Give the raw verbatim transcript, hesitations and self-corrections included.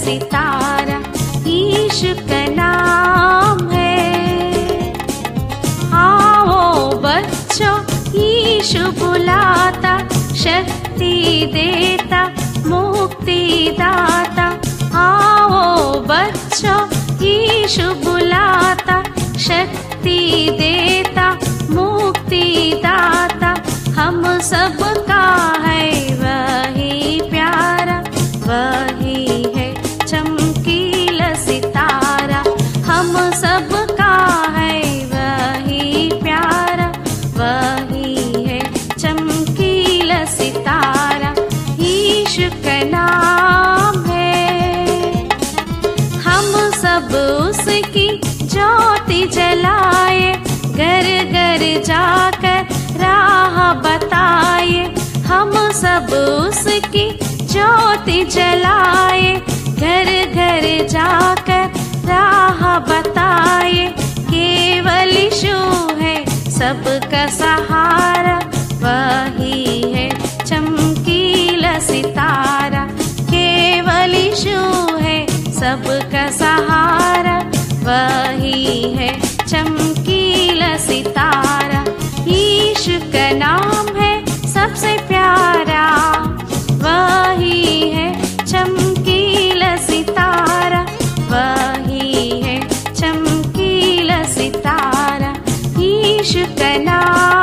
सितारा issue का नाम है। आओ बच्चों, ईशु बुलाता, शक्ति देता, मुक्ति दाता। आओ बच्चों, ईशु बुलाता, शक्ति देता, मुक्ति दाता। हम सबका है वही प्यारा, वही है चमकीला सितारा। हम सबका है वही प्यारा, वही है चमकीला सितारा ईशु का नाम है। हम सब उसकी ज्योति जलाए, घर घर जाकर राह बताए। हम सब उसकी ज्योति जलाए, घर घर जाकर राह बताए। केवल यीशु है सबका सहारा, वही है चमकीला सितारा। केवल यीशु है सबका सहारा, वही है चमकीला सितारा। यीशु का नाम है सबसे प्यारा, वही है चमकीला सितारा, वही है चमकीला सितारा। यीशु का नाम